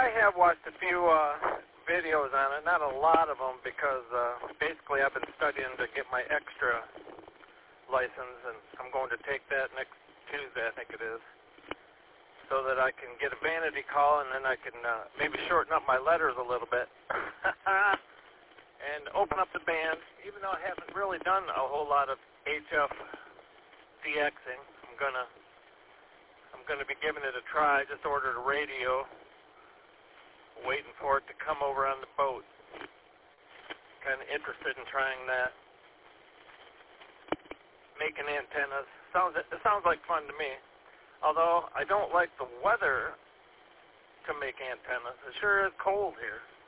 I have watched a few videos on it, not a lot of them, because basically I've been studying to get my extra license, and I'm going to take that next Tuesday, I think it is, so that I can get a vanity call, and then I can maybe shorten up my letters a little bit and open up the band. Even though I haven't really done a whole lot of HF DXing, I'm gonna be giving it a try. I just ordered a radio, waiting for it to come over on the boat. Kind of interested in trying that. Making antennas. It sounds like fun to me. Although I don't like the weather to make antennas. It sure is cold here.